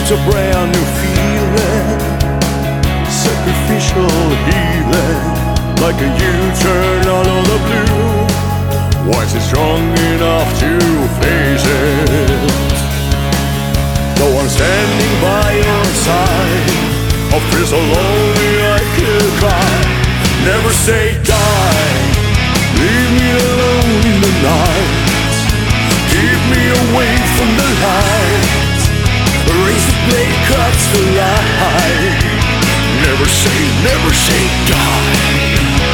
It's a brand new feeling, sacrificial healing, like a U-turn out of the blue. Was it strong enough to face it? Though I'm standing by your side, I feel so lonely I could cry. Never say die, leave me alone in the night. Keep me away from the light. Razor blade cuts the light. Never say die.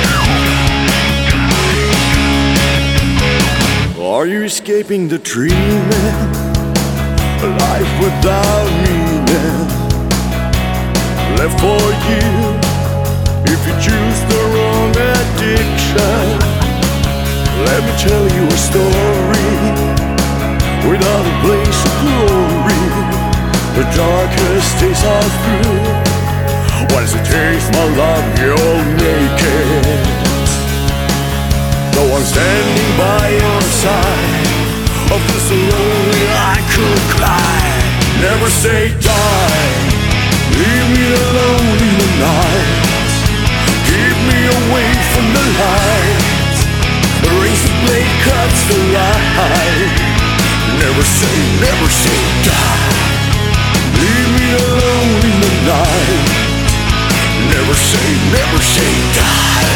Are you escaping the dreaming? A life without meaning, left for you if you choose the wrong addiction. Let me tell you a story without a place of glory. The darkest days are through. Once you taste my love, you'll make it. Though I'm standing by your side, I feel so lonely I could cry. Never say die, leave me alone in the night. Keep me away from the light. A razor blade cuts the light. Never say die. Leave me alone in the night. Never say die.